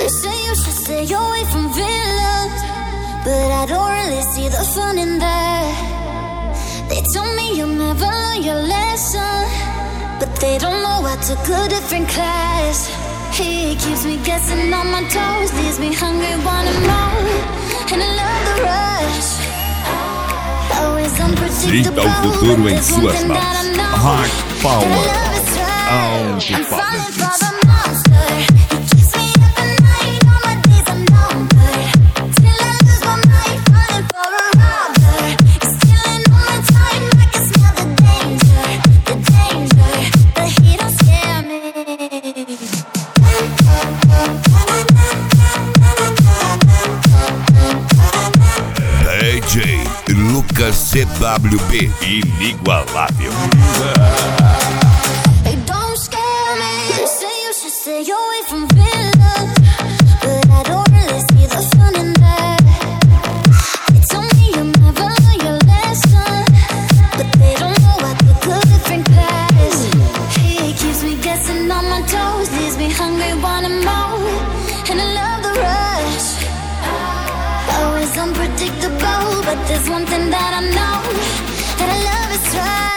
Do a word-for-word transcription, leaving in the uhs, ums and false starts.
say you should stay away from villains, but I don't really see the fun in that. They told me you'll never learn your lesson, but they don't know I took a different class. He keeps me guessing on my toes, leaves me hungry, wanting more, and I love the rush. Always unpredictable, Sinta o futuro em but there's one suas thing mãos. that I know, Hard Power. that I love is right. Alto I'm Power. falling for the monster. He keeps me up at night, all my days are numbered. Till I lose my mind, falling for a robber. He's stealing all my time, I can smell the danger, the danger, but he don't scare me. D J Lucas C W B, inigualável. They don't scare me. They say you should stay away from villains, but I don't really see the fun in that. They told me you'll never learn your lesson, but they don't know I took a different class. He keeps me guessing on my toes, leaves me hungry, wanting more, and I love the rush. Always unpredictable, but there's one thing that I know, that I love is right.